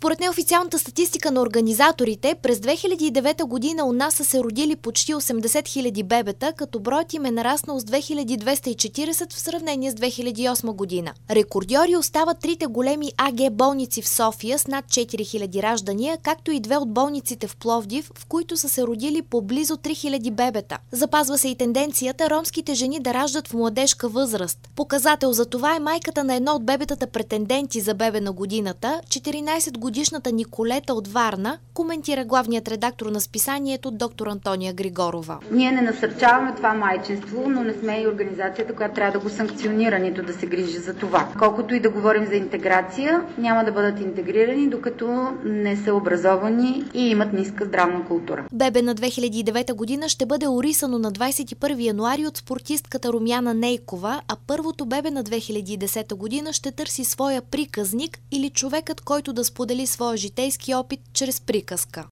Според неофициалната статистика на организаторите, през 2009 година у нас са се родили почти 80 000 бебета, като броят им е нараснал с 2240 в сравнение с 2008 година. Рекордьори остават трите големи АГ болници в София с над 4000 раждания, както и две от болниците в Пловдив, в които са се родили по близо 3000 бебета. Запазва се и тенденцията ромските жени да раждат в младежка възраст. Показател за това е майката на едно от бебетата претенденти за бебе на годината, 14-годишната Николета от Варна, коментира главният редактор на списанието доктор Антония Григорова. Ние не насърчаваме това майчинство, но не сме и организацията, която трябва да го санкционира, нито да се грижи за това. Колкото и да говорим за интеграция, няма да бъдат интегрирани, докато не са образовани и имат ниска здравна култура. Бебе на 2009 година ще бъде орисано на 21 януари от спортистката Румяна Нейкова, а първото бебе на 2010 година ще търси своя приказник или човекът, който да сподели своя житейски опит чрез приказка.